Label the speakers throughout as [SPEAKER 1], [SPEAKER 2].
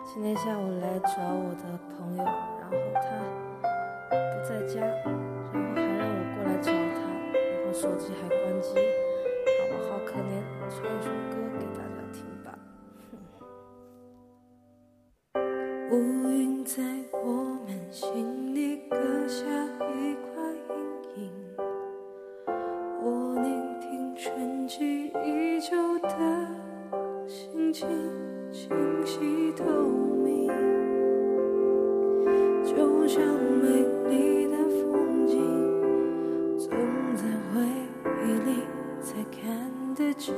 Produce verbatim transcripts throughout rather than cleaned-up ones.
[SPEAKER 1] 今天下午来找我的朋友，然后他不在家，然后还让我过来找他，然后手机还关机，啊，我好可怜，唱一首歌给大家听吧。乌云在我们心里割下一块阴影，我聆听沉寂已久的心情，清晰透明，就像美丽的风景，总在回忆里才看得清。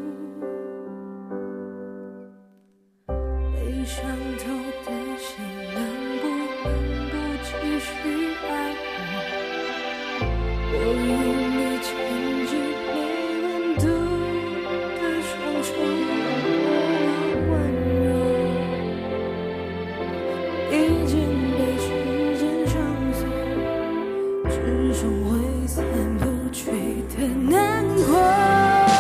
[SPEAKER 1] 被伤透的心能不能够继续爱我？我用力牵着没温度的双手，温柔已经被时间撞碎，只剩挥散不去的难过。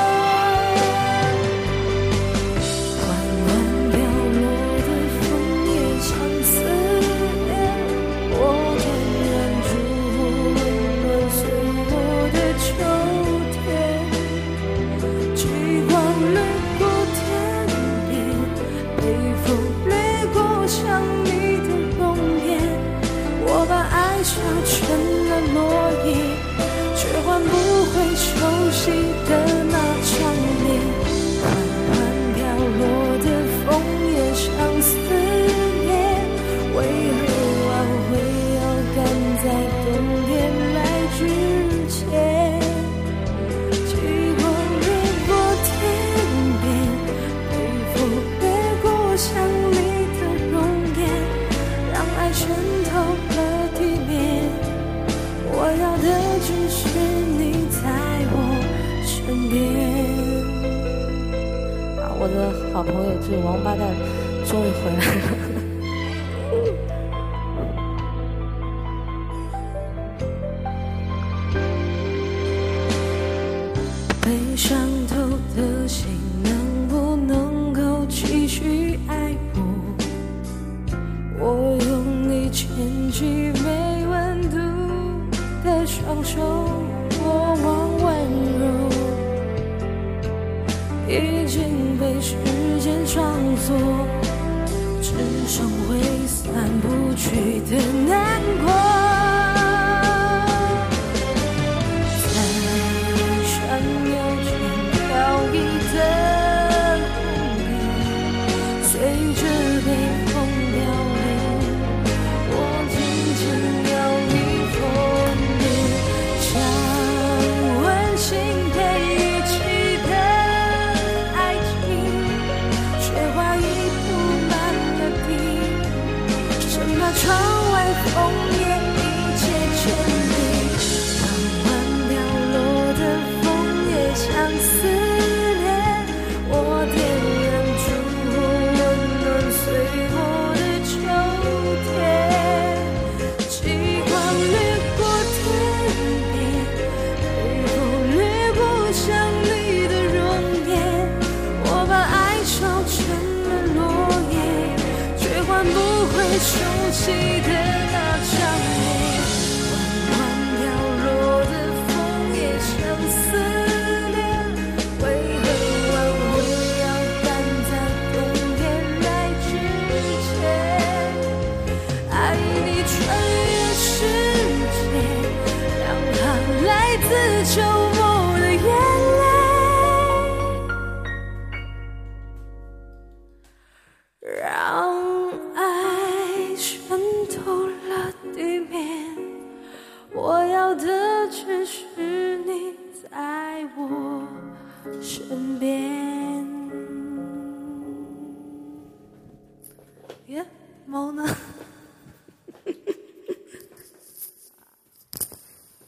[SPEAKER 1] 烧成了落叶，却换不回熟悉的那场面。缓缓飘落的枫叶像思念，为何挽回要赶在冬天来之前？极光掠过天边，微风掠过想你的容颜，让爱渗透了地面。我要的只是你在我身边。啊，我的好朋友这个王八蛋终于回来了。被伤透的心能不能够继续爱我？我用力牵起没温度的双手，过往温柔已经被时间创作，只剩挥散不去的难过。在山腰间飘逸的红叶，随着北风凋零，我静静摇曳枫叶，像温馨被遗弃的爱情，雪花已铺满了地，生怕窗外枫叶一切沉淀。缓缓飘落的枫叶像思念，我点燃烛火，温暖随我的秋天。极光掠过天边，微风掠过想你的容颜，我把爱烧成了落叶，却换不回熟悉的那场面。缓缓飘落的枫叶像思念，为何挽回要赶在冬天来之前？爱你穿越世界，让它来自秋